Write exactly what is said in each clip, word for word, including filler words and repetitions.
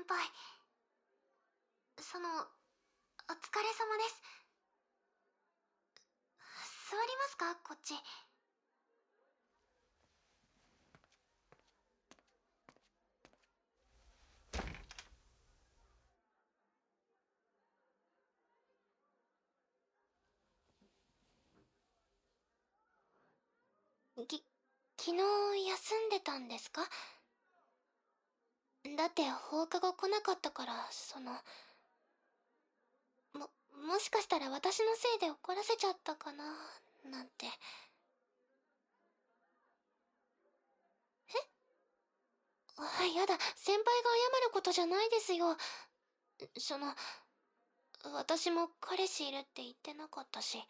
輩。その、お疲れ様です。座りますか、こっち。き、昨日休んでたんですか？だって放課後来なかったから、その、も、もしかしたら私のせいで怒らせちゃったかな、なんて。あ、やだ、先輩が謝ることじゃないですよ。その、私も彼氏いるって言ってなかったし、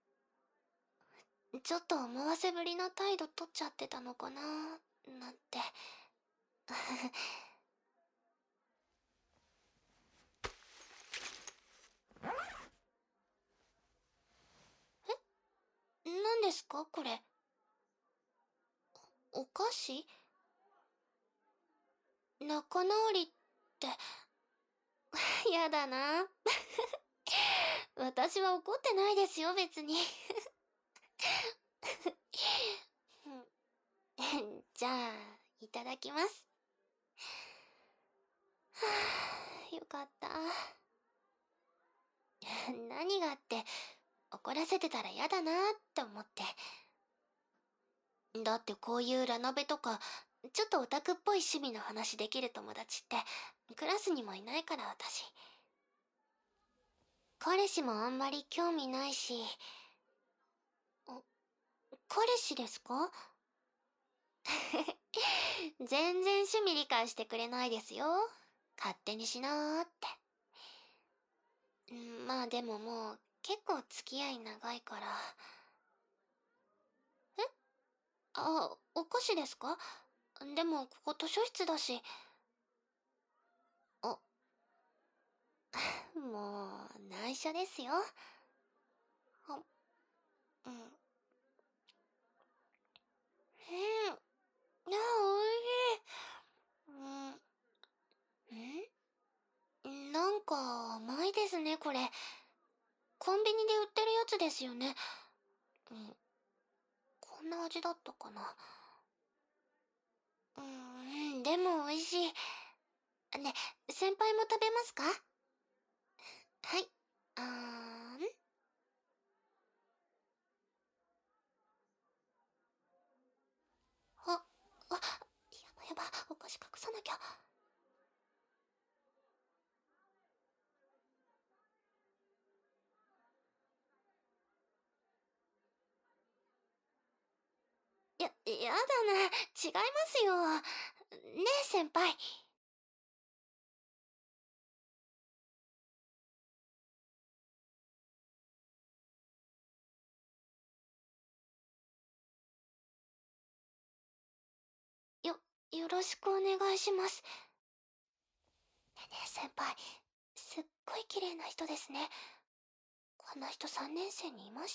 ちょっと思わせぶりな態度取っちゃってたのかな、なんて。何ですかこれ？お菓子？仲直りって。やだな。私は怒ってないですよ、別に。じゃあ、いただきます。はあ、よかった。何があって、怒らせてたら嫌だなって思って。だってこういうラノベとか、ちょっとオタクっぽい趣味の話できる友達って、クラスにもいないから私。彼氏もあんまり興味ないし。あ、彼氏ですか？全然趣味理解してくれないですよ。勝手にしなーって。うん、まあでももう結構付き合い長いから。え？あ、お菓子ですか？でもここ図書室だし。あ、もう内緒ですよ。あ、うん。へえ、あ、おいしい。うん、んなんか甘いですね、これ。コンビニで売ってるやつですよね。うん、こんな味だったかな。うーん、でも美味しい。ね、先輩も食べますか？はい。あーん。あ、あ、やばやば、お菓子隠さなきゃ。や、やだな。違いますよ。ねえ、先輩。よ、よろしくお願いします。ねえねえ、先輩。すっごい綺麗な人ですね。こんな人さんねん生にいました？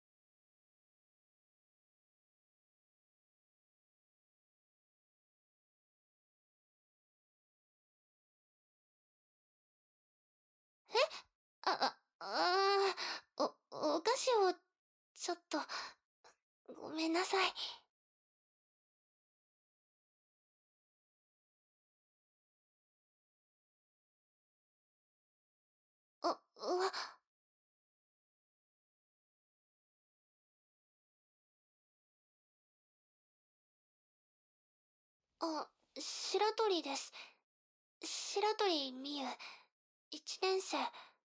あ、あ、あー、お、お菓子を、ちょっと、ごめんなさい。あ、うわ、あ、白鳥です。白鳥みゆ、一年生。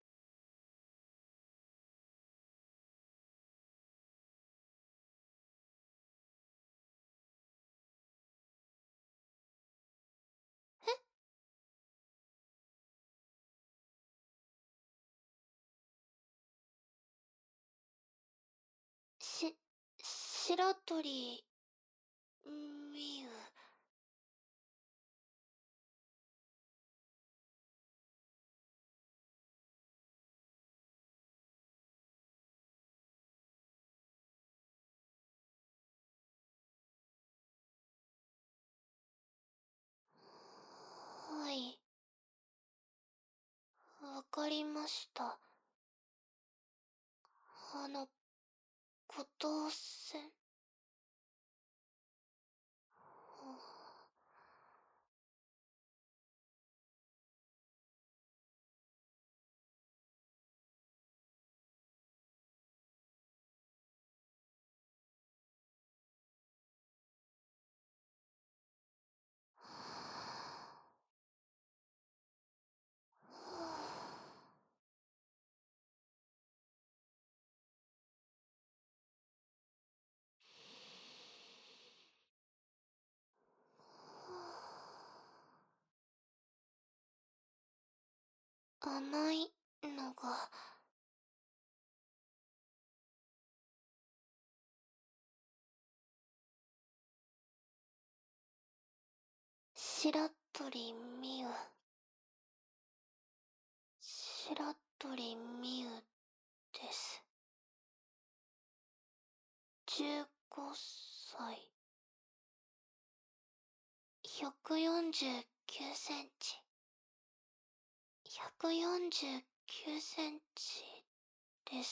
し、白鳥みゆ。はい。 わかりました。あの、後藤せん。甘いのが。白鳥みゆ。白鳥みゆです。じゅうごさい。ひゃくよんじゅうきゅうセンチ。ひゃくよんじゅうきゅうセンチです。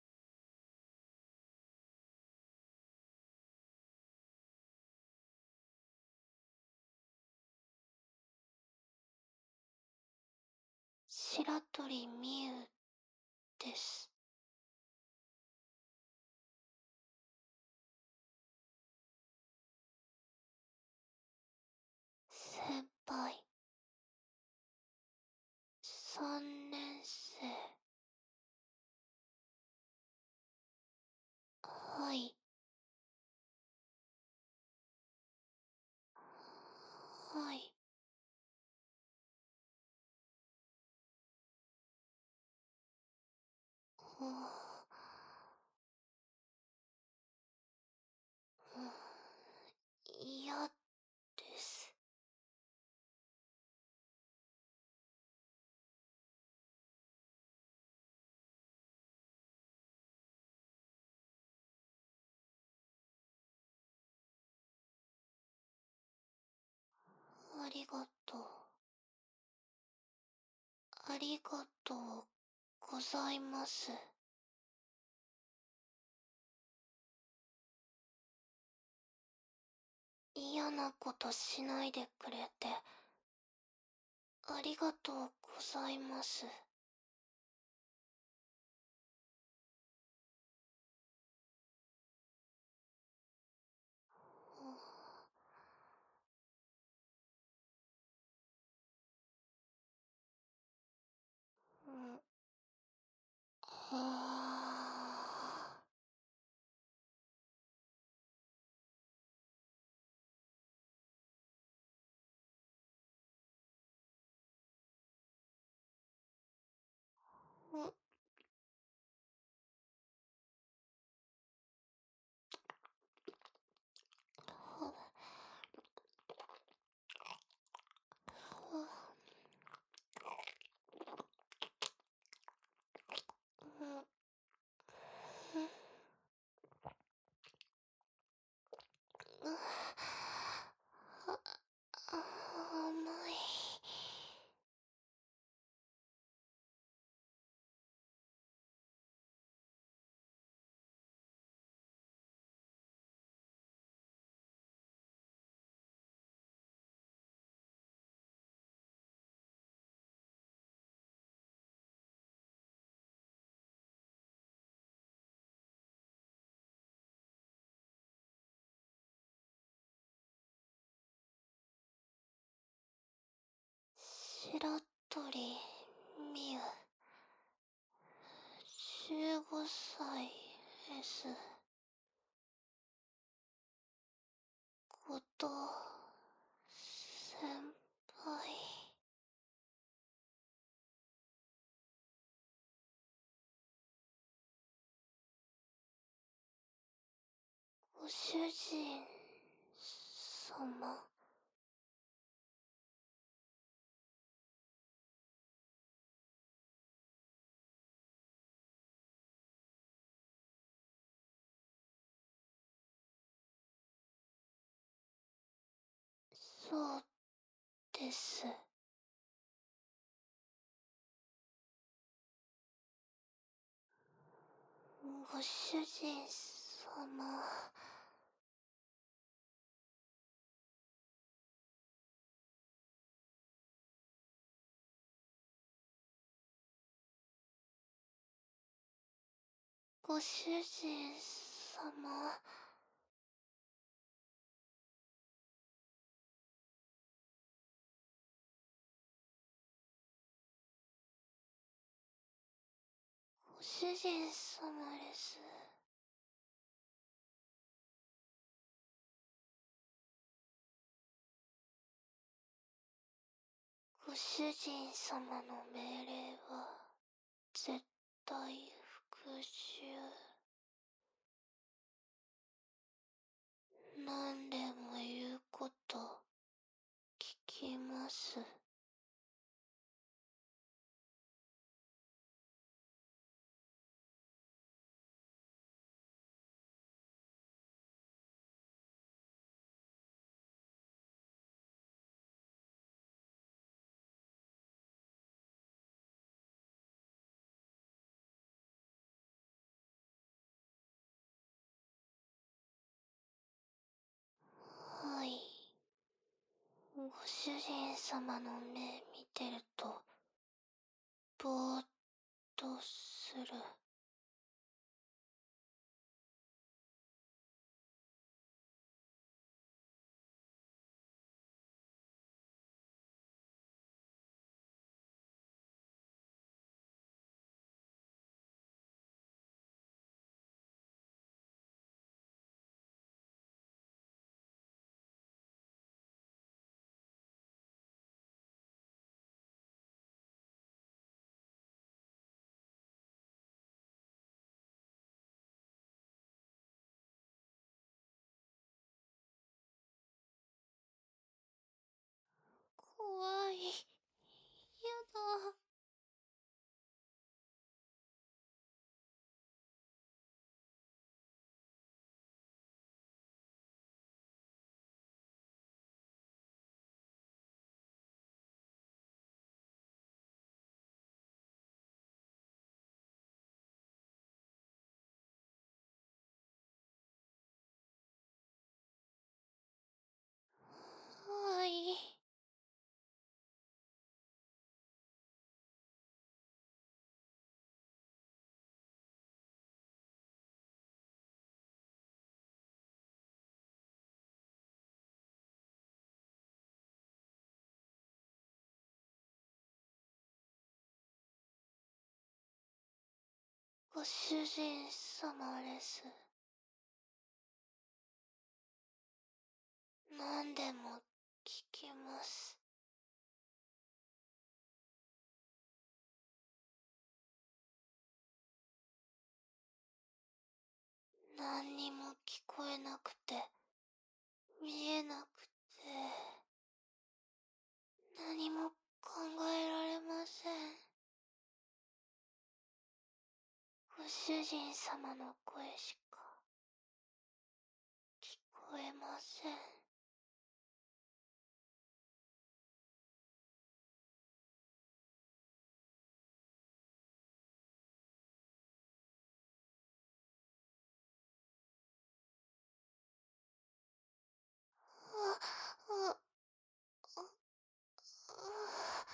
白鳥みゆです。先輩。さんねん生。はい。はい。はあ、うん、嫌です。ありがとう。ありがとうございます。嫌なことしないでくれてありがとうございます。うん、はあ。うん、甘い。白鳥みゆ、じゅうごさいです。後藤先輩。ご主人様。そうです。 ご主人様。ご主人様。ご主人様です。ご主人様の命令は絶対復讐。何でも言うこと聞きます。はい。ご主人様の目見てるとぼーっとする。怖い。やだ。はい。ご主人様です。何でも聞きます。何にも聞こえなくて、見えなくて、何も考えられません。ご主人様の声しか聞こえません。あ、あ、あ、あ。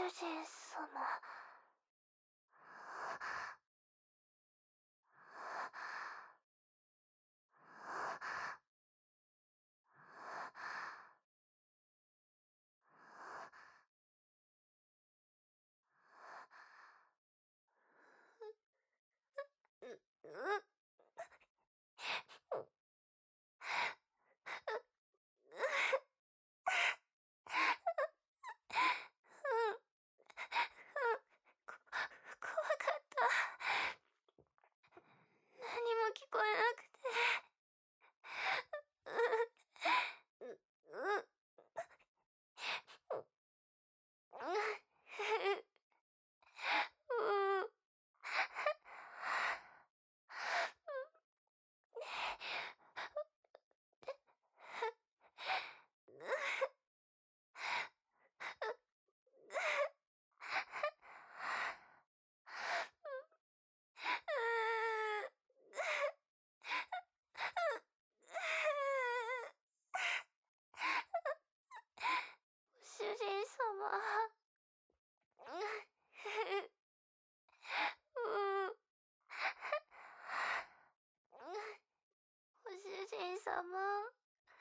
人様。怖かった。何も聞こえなくて。主人様。ご主人様。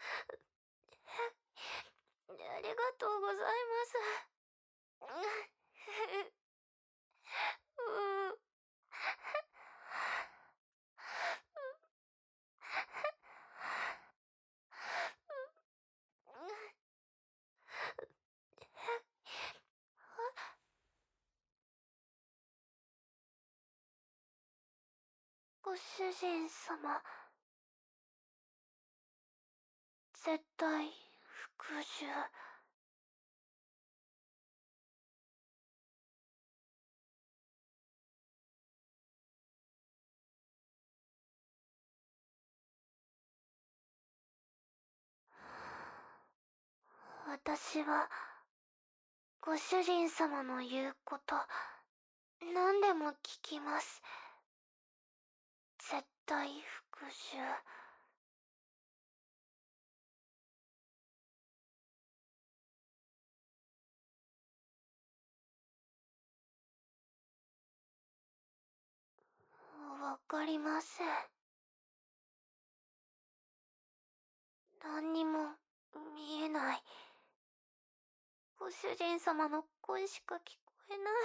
ありがとうございます。ご主人様。絶対服従。私はご主人様の言うこと何でも聞きます。絶対服従。わかりません。何にも見えない。ご主人様の声しか聞こえない。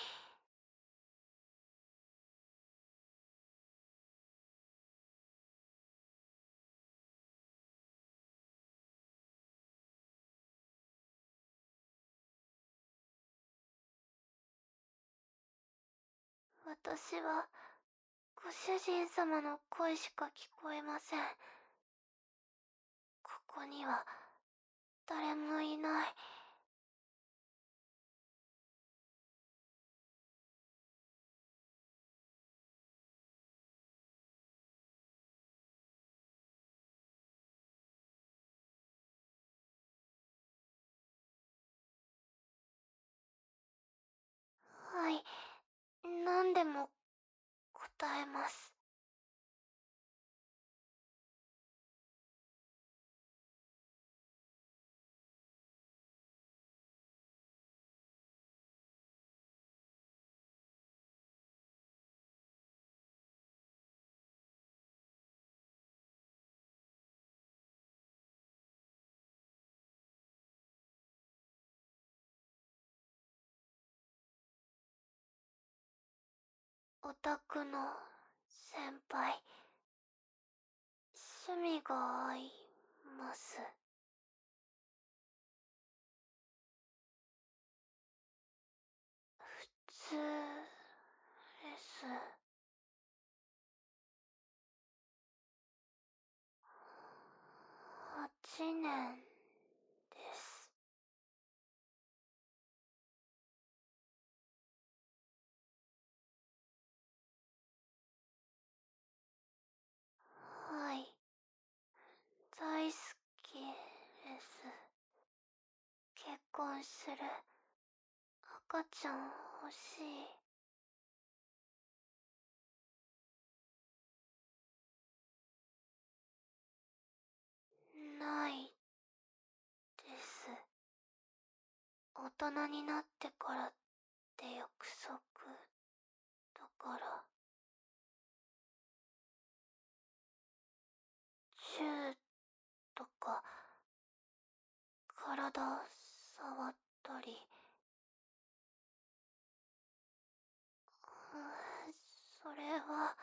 私はご主人様の声しか聞こえません。ここには誰もいない。はい、何でも答えます。オタクの先輩、趣味が合います。普通です。はちねんです。はい、大好きです。結婚する。赤ちゃん欲しい。ないです。 大人になってからって約束だから。チューとか体触ったり。うんそれは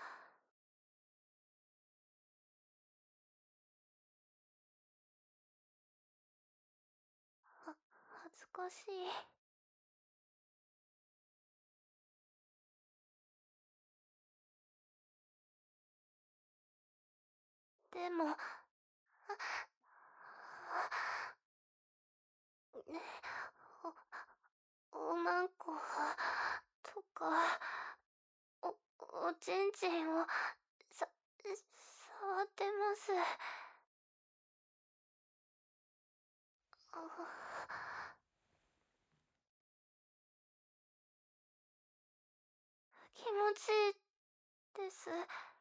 は恥ずかしい。でもねおおまんことかおおちんちんをさ触ってます。あ気持ちいいです。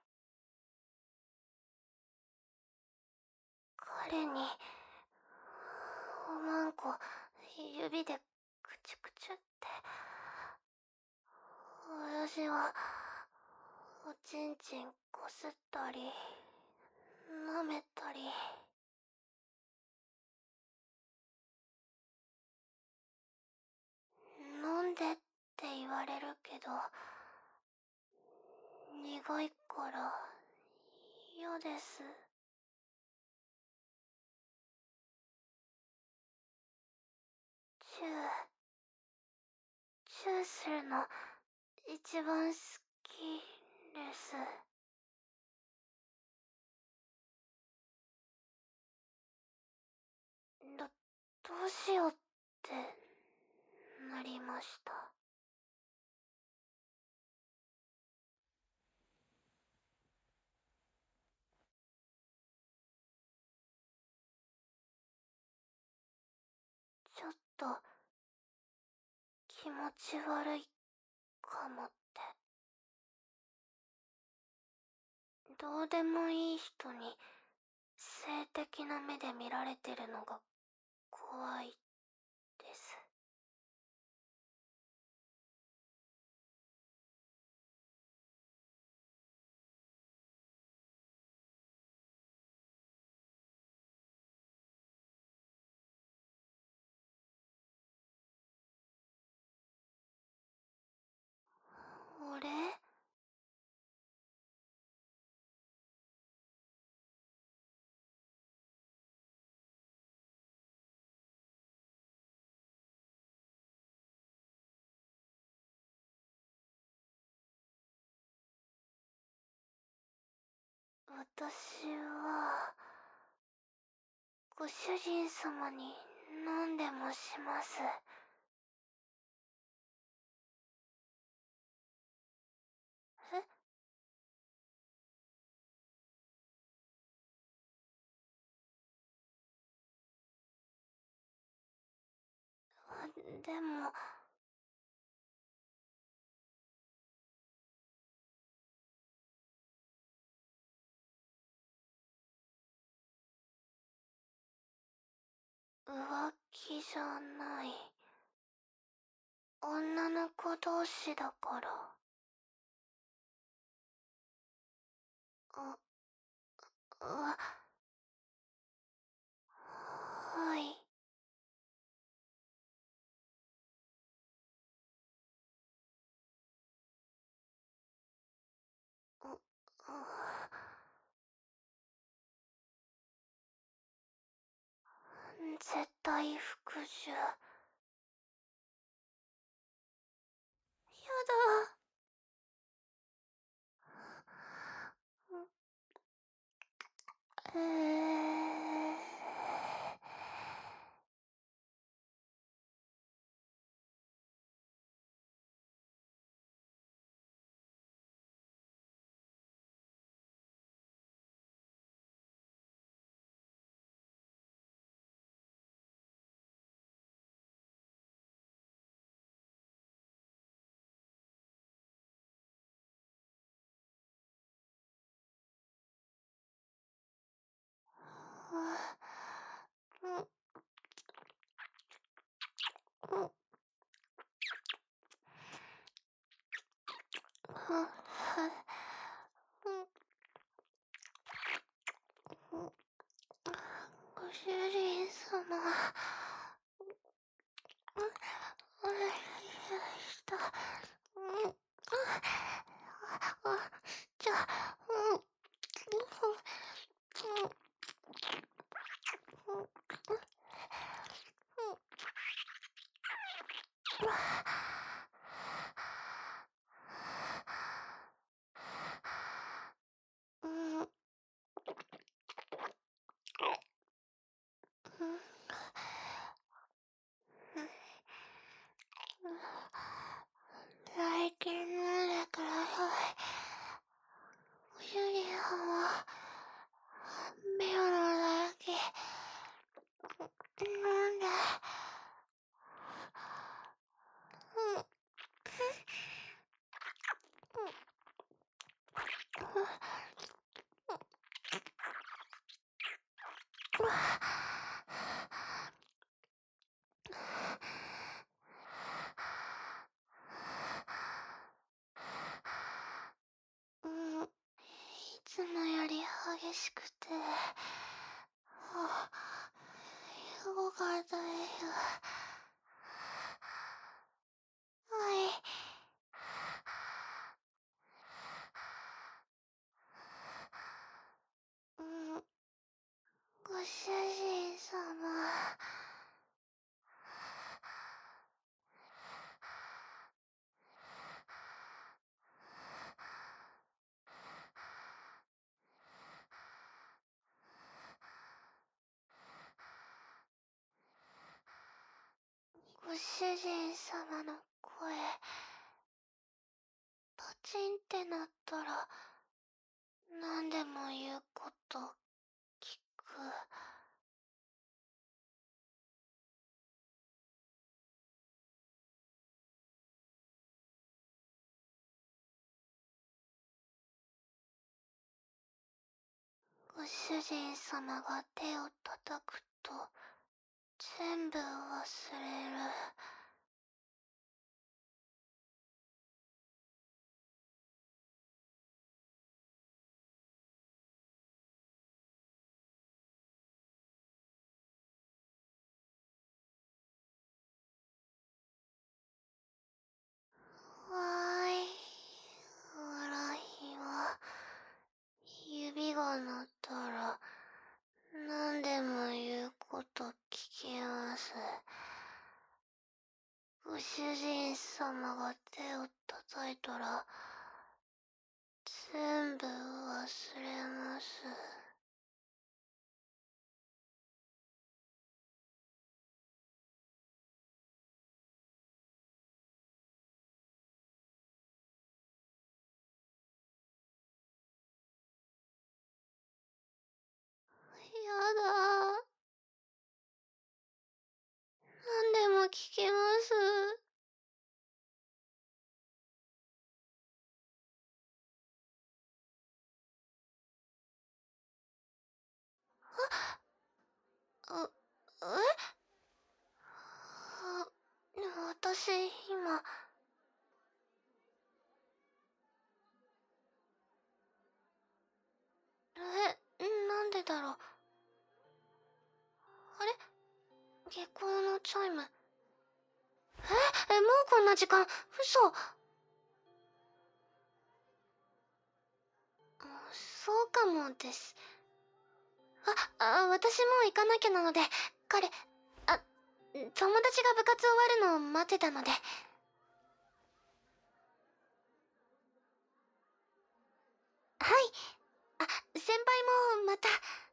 彼におまんこ指でクチュクチュって。私はおちんちんこすったり舐めたり。なんでって言われるけど苦いから嫌です。チューチューするの一番好きです。ど、どうしようってなりました。ちょっと気持ち悪いかもって。どうでもいい人に性的な目で見られてるのが怖いです。俺私はご主人様に何でもします。えでも浮気じゃない。女の子同士だから。あ、あ、はい。あ、あ絶対復讐。やだ。えーうんた。うん。あ、じゃあ、うん。うん。うん。うん。うん。うん。最近飲んでください。ご主人様、ビオのだけ飲んで。うん。うん。いつもより激しくて、あ、よかったです。はい。うん。ご主人様。ご主人様の声、パチンってなったら何でも言うこと聞く。ご主人様が手を叩くと全部忘れる。わーい。浦ひは指が鳴ったら何でも言うこと聞きます。ご主人様が手を叩いたら全部忘れます。やだ。何でも聞きます。あ、えあ、私、今、え、なんでだろう。あれ、下校のチャイム。え、え、もうこんな時間。嘘。そうかもです。あ、あ、私もう行かなきゃなので、彼、あ、友達が部活終わるのを待ってたので。はい。あ、先輩もまた。